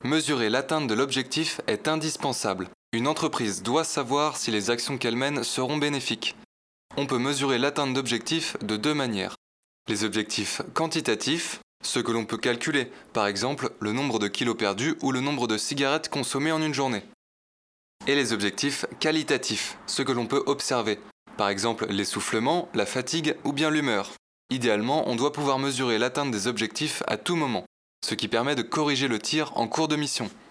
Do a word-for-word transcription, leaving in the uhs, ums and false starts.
Mesurer l'atteinte de l'objectif est indispensable. Une entreprise doit savoir si les actions qu'elle mène seront bénéfiques. On peut mesurer l'atteinte d'objectifs de deux manières. Les objectifs quantitatifs, ceux que l'on peut calculer, par exemple le nombre de kilos perdus ou le nombre de cigarettes consommées en une journée. Et les objectifs qualitatifs, ceux que l'on peut observer, par exemple l'essoufflement, la fatigue ou bien l'humeur. Idéalement, on doit pouvoir mesurer l'atteinte des objectifs à tout moment, ce qui permet de corriger le tir en cours de mission.